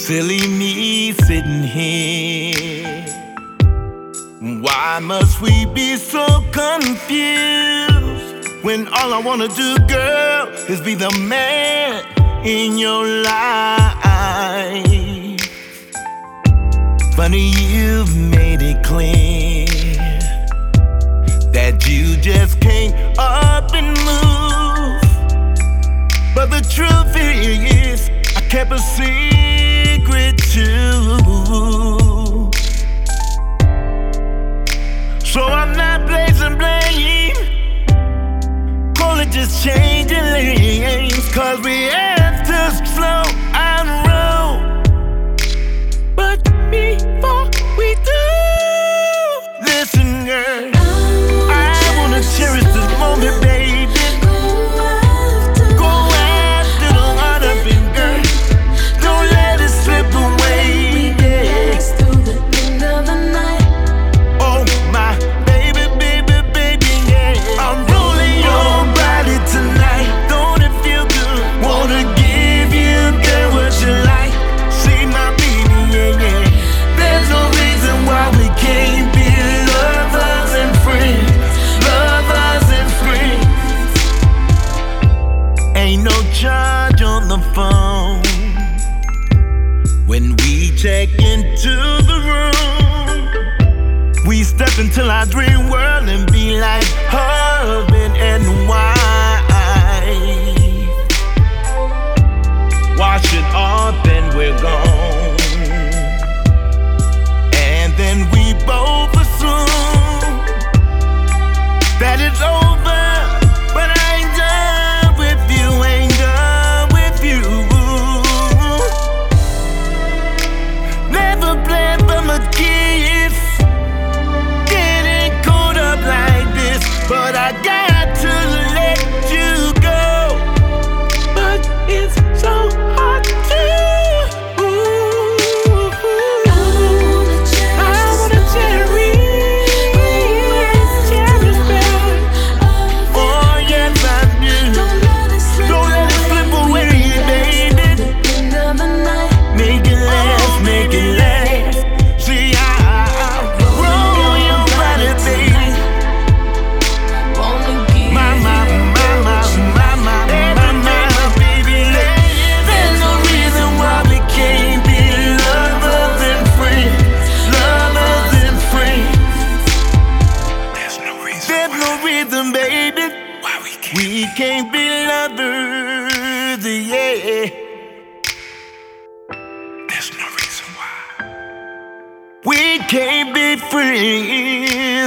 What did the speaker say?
Silly me sitting here. Why must we be so confused when all I wanna do, girl, is be the man in your life? Funny, you've made it clear that you just can't up and move. But the truth is, I kept a secret too. So I'm not blazing blame, call it just changing lanes. Cause we have to slow and roll. But before we do, listen girl, I wanna cherish this moment, baby. Go after the heart of it, girl. Don't let it slip away, yeah. Through the end of the night. Oh my baby, baby, baby, yeah. I'm rolling your body tonight. Don't it feel good? Wanna give you, girl, what you like. See my baby, yeah, yeah. There's no reason why we can't be lovers and friends. Lovers and friends. Ain't no charge on the phone when we check into the room. We step into our dream world and be like husband and wife. Wash it off, then we're gone. And then we both assume that it's over. But I ain't done with you, ain't done with you. Never planned for my kiss, getting caught up like this. But I got to let you go. But it's so hard to. I wanna cherish, baby. Oh yes I do. Don't let it slip away, baby. Make it last, make it last. See, I'll roll your body, baby. My, baby. There's no reason why we can't be lovers and friends. Lovers and friends. There's no reason, baby, why we can't be lovers, yeah. There's no reason why we can't be friends.